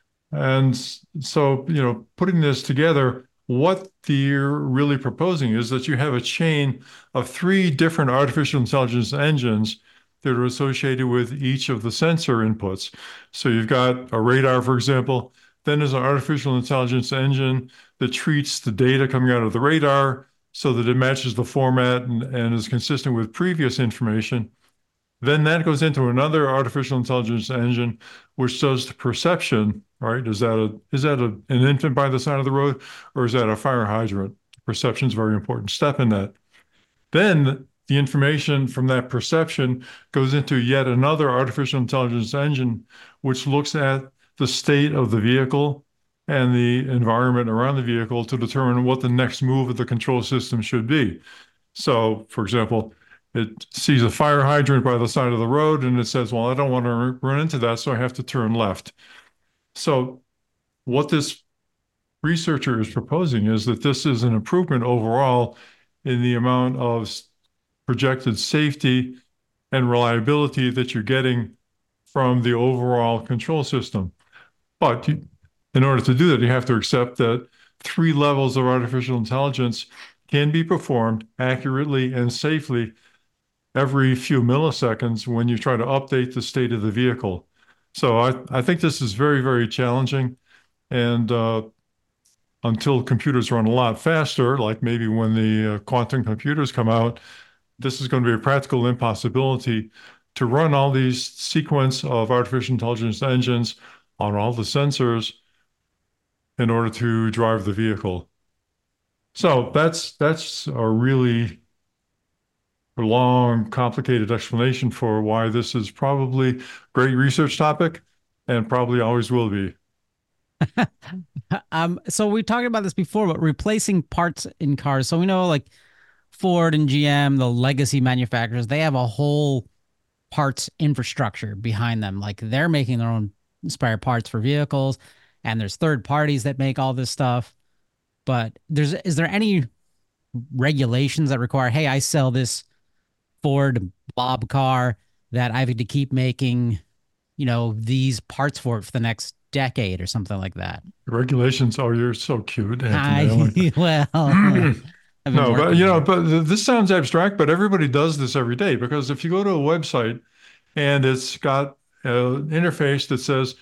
And so, putting this together, what they're really proposing is that you have a chain of 3 different artificial intelligence engines that are associated with each of the sensor inputs. So you've got a radar, for example, then there's an artificial intelligence engine that treats the data coming out of the radar so that it matches the format and is consistent with previous information. Then that goes into another artificial intelligence engine, which does the perception, right? An infant by the side of the road, or is that a fire hydrant? Perception is a very important step in that. Then the information from that perception goes into yet another artificial intelligence engine, which looks at the state of the vehicle and the environment around the vehicle to determine what the next move of the control system should be. So, for example, it sees a fire hydrant by the side of the road and it says, well, I don't want to run into that, so I have to turn left. So, what this researcher is proposing is that this is an improvement overall in the amount of projected safety and reliability that you're getting from the overall control system. But in order to do that, you have to accept that 3 levels of artificial intelligence can be performed accurately and safely every few milliseconds when you try to update the state of the vehicle. So I think this is very, very challenging. And until computers run a lot faster, like maybe when the quantum computers come out, this is going to be a practical impossibility to run all these sequence of artificial intelligence engines on all the sensors in order to drive the vehicle. So that's a really long, complicated explanation for why this is probably a great research topic and probably always will be. So we talked about this before, but replacing parts in cars. So we know like Ford and GM, the legacy manufacturers, they have a whole parts infrastructure behind them. Like they're making their own spare parts for vehicles, and there's third parties that make all this stuff. But is there any regulations that require, hey, I sell this Ford Bob car that I have to keep making, these parts for it for the next decade or something like that? Regulations, oh, you're so cute, Anthony. Well, no, but this sounds abstract, but everybody does this every day because if you go to a website and it's got an interface that says,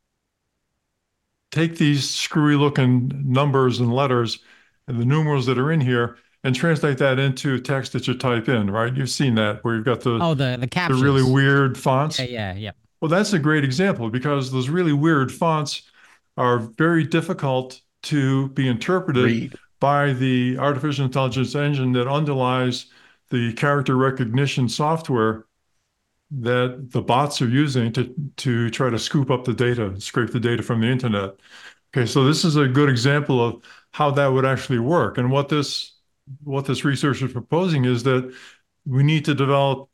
take these screwy looking numbers and letters and the numerals that are in here and translate that into text that you type in, right? You've seen that where you've got the captions, the really weird fonts. Yeah. Well, that's a great example because those really weird fonts are very difficult to be interpreted by the artificial intelligence engine that underlies the character recognition software that the bots are using to try to scoop up the data, scrape the data from the internet. Okay, so this is a good example of how that would actually work. And what this research is proposing is that we need to develop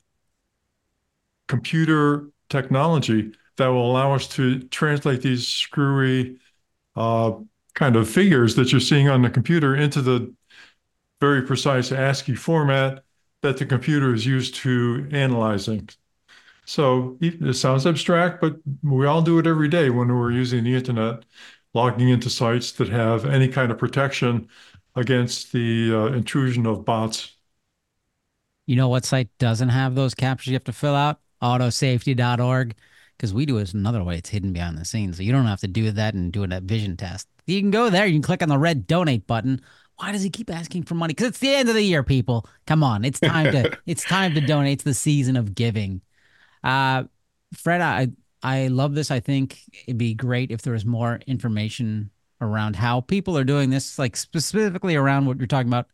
computer technology that will allow us to translate these screwy kind of figures that you're seeing on the computer into the very precise ASCII format that the computer is used to analyzing. So it sounds abstract, but we all do it every day when we're using the internet, logging into sites that have any kind of protection against the intrusion of bots. You know what site doesn't have those captures you have to fill out? Autosafety.org. Because we do it another way. It's hidden behind the scenes. So you don't have to do that and do a vision test. You can go there. You can click on the red donate button. Why does he keep asking for money? Because it's the end of the year, people. Come on. It's time to donate. It's the season of giving. Fred, I love this. I think it'd be great if there was more information around how people are doing this, like specifically around what you're talking about,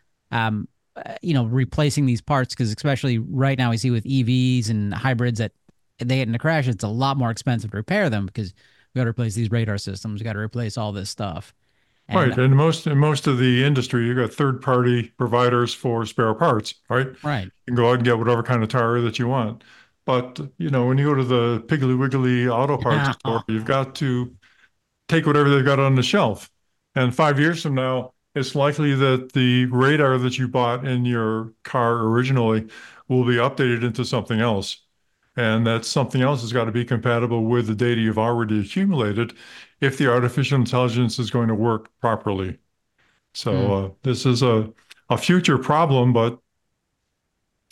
replacing these parts. Because especially right now we see with EVs and hybrids that they get in a crash, it's a lot more expensive to repair them because we got to replace these radar systems. We got to replace all this stuff. Right. And in most of the industry, you got third-party providers for spare parts, right? Right. You can go out and get whatever kind of tire that you want. But, when you go to the Piggly Wiggly auto parts store, you've got to take whatever they've got on the shelf. And 5 years from now, it's likely that the radar that you bought in your car originally will be updated into something else. And that something else has got to be compatible with the data you've already accumulated if the artificial intelligence is going to work properly. So this is a future problem, but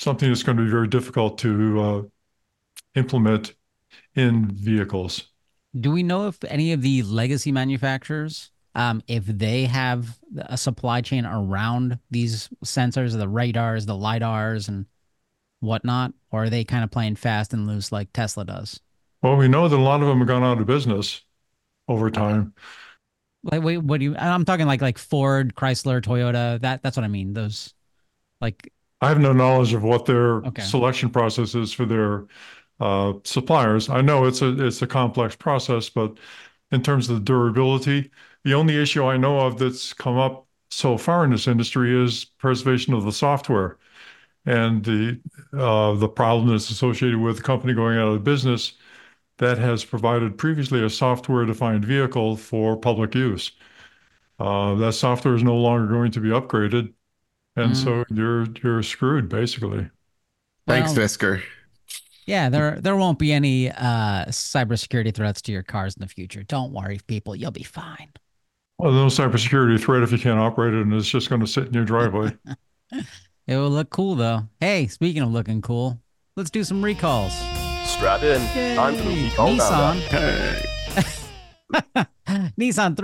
something that's going to be very difficult to implement in vehicles. Do we know if any of the legacy manufacturers, if they have a supply chain around these sensors, the radars, the lidars, and whatnot, or are they kind of playing fast and loose like Tesla does? Well, we know that a lot of them have gone out of business over time. Like, wait, what do you? I'm talking like Ford, Chrysler, Toyota. That's what I mean. Those like, I have no knowledge of what their okay. selection process is for their suppliers. I know it's a complex process, but in terms of the durability, the only issue I know of that's come up so far in this industry is preservation of the software and the problem that's associated with the company going out of business that has provided previously a software-defined vehicle for public use. That software is no longer going to be upgraded, and Mm, so you're screwed basically. Thanks, well, Fisker. yeah, there won't be any cybersecurity threats to your cars in the future. Don't worry, people, you'll be fine. Well, no cybersecurity threat if you can't operate it and it's just going to sit in your driveway. It will look cool though. Hey, speaking of looking cool, let's do some recalls. Strap in. Time for the Yay! recall Nissan. Hey. Nissan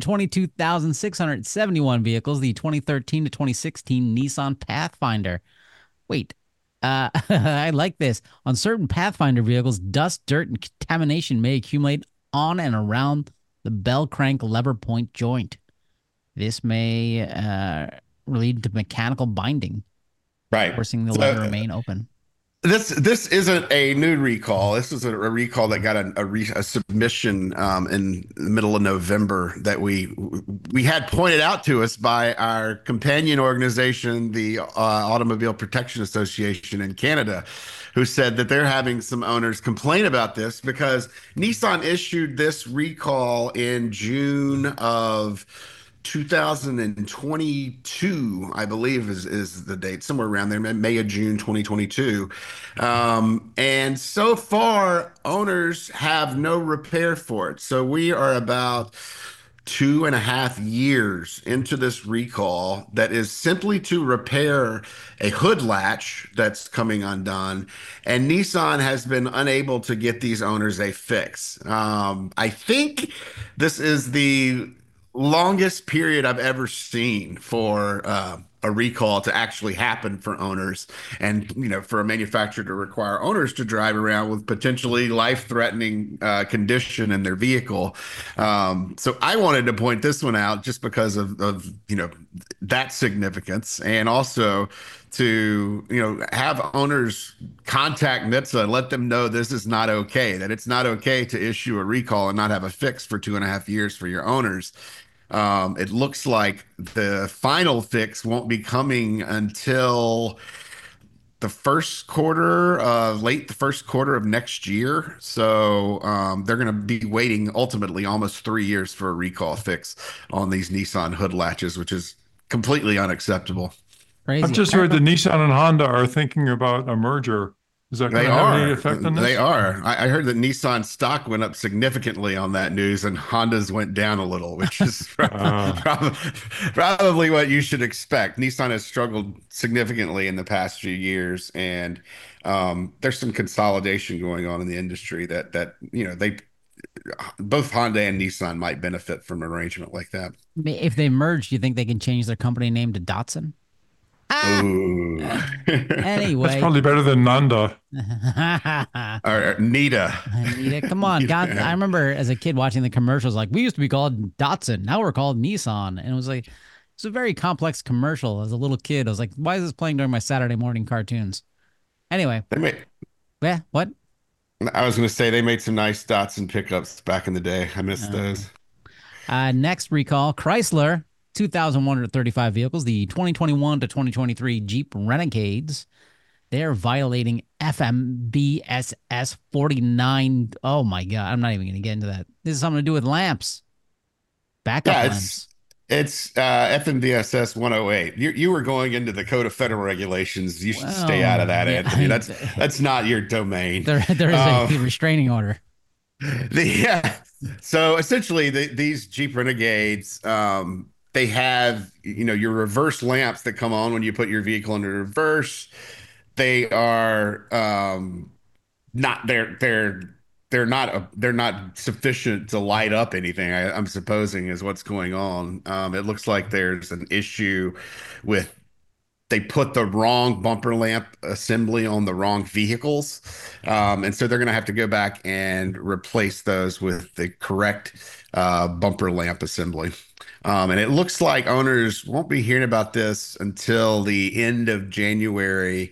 322,671 vehicles, the 2013 to 2016 Nissan Pathfinder. Wait, I like this. On certain Pathfinder vehicles, dust, dirt, and contamination may accumulate on and around the bell crank lever point joint. This may lead to mechanical binding, Right. forcing the So, lever to remain open. this isn't a new recall. This is a recall that got a submission in the middle of November that we had pointed out to us by our companion organization, the Automobile Protection Association in Canada, who said that they're having some owners complain about this because Nissan issued this recall in June of 2022, I believe is the date, somewhere around there, May or June 2022. And so far, owners have no repair for it. So we are about 2.5 years into this recall that is simply to repair a hood latch that's coming undone. And Nissan has been unable to get these owners a fix. I think this is the longest period I've ever seen for a recall to actually happen for owners, and for a manufacturer to require owners to drive around with potentially life-threatening condition in their vehicle. So I wanted to point this one out just because of that significance, and also to have owners contact NHTSA and let them know this is not okay, that it's not okay to issue a recall and not have a fix for 2.5 years for your owners. It looks like the final fix won't be coming until late the first quarter of next year. So they're going to be waiting ultimately almost 3 years for a recall fix on these Nissan hood latches, which is completely unacceptable. Crazy. I've just heard that Nissan and Honda are thinking about a merger. Is that going They to have any are. effect on this? They are. I heard that Nissan stock went up significantly on that news, and Honda's went down a little, which is probably what you should expect. Nissan has struggled significantly in the past few years, and there's some consolidation going on in the industry that they both Honda and Nissan might benefit from an arrangement like that. If they merge, do you think they can change their company name to Datsun? Ooh. That's Anyway. probably better than Nanda. Or Nita. Nita, come on. God, I remember as a kid watching the commercials, like, we used to be called Datsun. Now we're called Nissan. And it was like, it's a very complex commercial. As a little kid, I was like, why is this playing during my Saturday morning cartoons? Anyway. Yeah, what? I was going to say they made some nice Datsun pickups back in the day. I miss those. Next recall, Chrysler. 2,135 vehicles, the 2021 to 2023 Jeep Renegades. They're violating FMVSS 49. Oh my God. I'm not even going to get into that. This is something to do with lamps. Backup lamps. It's FMVSS 108. You were going into the Code of Federal Regulations. You should stay out of that, Anthony. That's not your domain. There is a restraining order. So essentially, these Jeep Renegades, they have your reverse lamps that come on when you put your vehicle into reverse. they are not they're not sufficient to light up anything. I'm supposing is what's going on. It looks like there's an issue with they put the wrong bumper lamp assembly on the wrong vehicles. And so they're going to have to go back and replace those with the correct bumper lamp assembly. And it looks like owners won't be hearing about this until the end of January.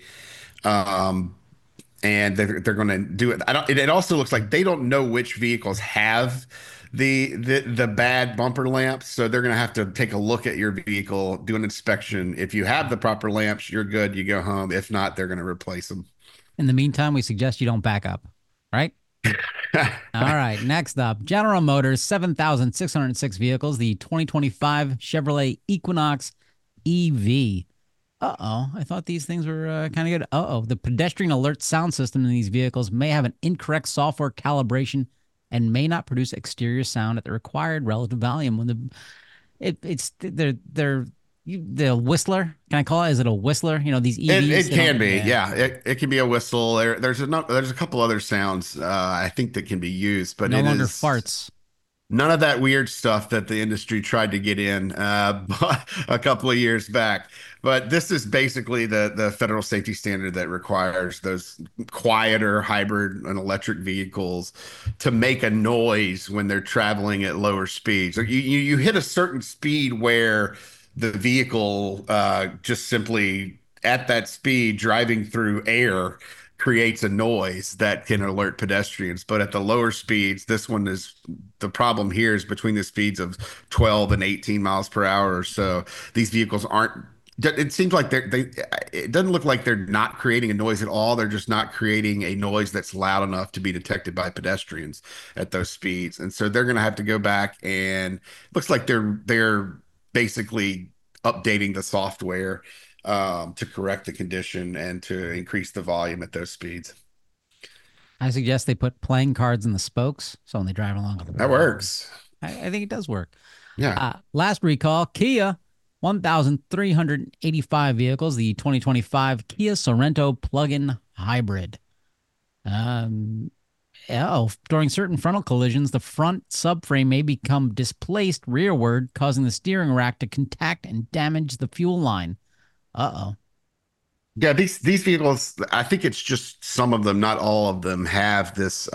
And they're going to do it. It also looks like they don't know which vehicles have the bad bumper lamps, so they're going to have to take a look at your vehicle, do an inspection. If you have the proper lamps, you're good. You go home. If not, they're going to replace them. In the meantime, we suggest you don't back up, right? All right. Next up, General Motors, 7,606 vehicles. The 2025 Chevrolet Equinox EV. I thought these things were kind of good. The pedestrian alert sound system in these vehicles may have an incorrect software calibration and may not produce exterior sound at the required relative volume. When the whistler, can I call it? Is it a whistler? These EVs. It can be, yeah. It can be a whistle. There's a couple other sounds I think that can be used, but no longer farts. None of that weird stuff that the industry tried to get in a couple of years back. But this is basically the federal safety standard that requires those quieter hybrid and electric vehicles to make a noise when they're traveling at lower speeds. So you hit a certain speed where the vehicle just simply at that speed driving through air creates a noise that can alert pedestrians. But at the lower speeds, the problem here is between the speeds of 12 and 18 miles per hour or so. These vehicles it seems like it doesn't look like they're not creating a noise at all. They're just not creating a noise that's loud enough to be detected by pedestrians at those speeds. And so they're going to have to go back, and it looks like they're basically updating the software to correct the condition and to increase the volume at those speeds. I suggest they put playing cards in the spokes, so when they drive along. That works. I think it does work. Yeah. Last recall, Kia, 1,385 vehicles, the 2025 Kia Sorento plug-in hybrid. During certain frontal collisions, the front subframe may become displaced rearward, causing the steering rack to contact and damage the fuel line. Yeah, these vehicles, I think it's just some of them, not all of them, have this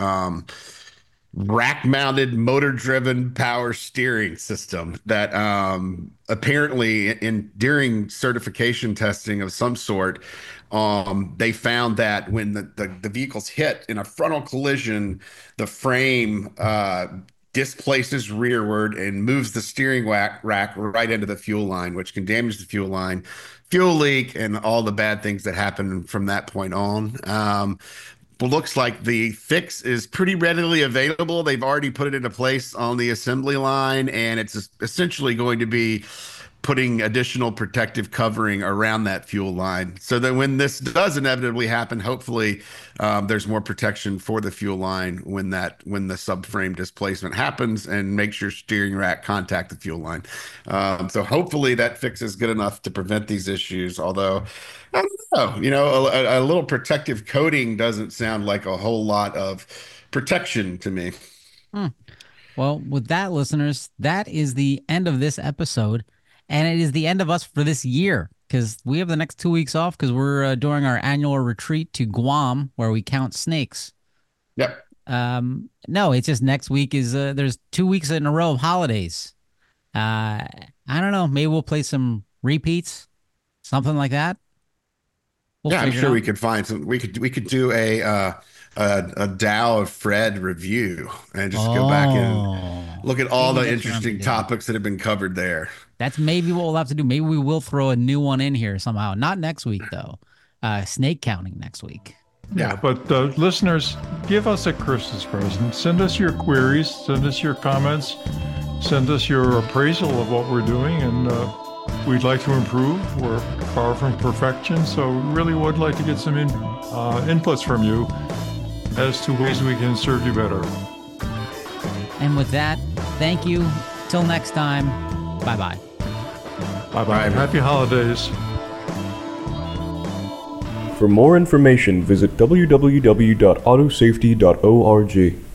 rack-mounted motor-driven power steering system that apparently during certification testing of some sort, they found that when the vehicles hit in a frontal collision, the frame displaces rearward and moves the steering rack right into the fuel line, which can damage the fuel line, fuel leak, and all the bad things that happen from that point on. Looks like the fix is pretty readily available. They've already put it into place on the assembly line, and it's essentially going to be putting additional protective covering around that fuel line so that when this does inevitably happen, hopefully there's more protection for the fuel line when the subframe displacement happens, and makes your steering rack contact the fuel line. So hopefully that fix is good enough to prevent these issues. Although, I don't know, a little protective coating doesn't sound like a whole lot of protection to me. Well, with that, listeners, that is the end of this episode. And it is the end of us for this year, because we have the next 2 weeks off because we're doing our annual retreat to Guam where we count snakes. Yep. No, it's just next week is there's 2 weeks in a row of holidays. I don't know. Maybe we'll play some repeats, something like that. I'm sure we could find some. We could do a Tao of Fred review and just go back and look at all the interesting topics that have been covered there. That's maybe what we'll have to do. Maybe we will throw a new one in here somehow. Not next week, though. Snake counting next week. Yeah, but listeners, give us a Christmas present. Send us your queries. Send us your comments. Send us your appraisal of what we're doing. And we'd like to improve. We're far from perfection. So we really would like to get some inputs from you as to ways we can serve you better. And with that, thank you. Till next time. Bye-bye. Bye-bye. Happy holidays. For more information, visit www.autosafety.org.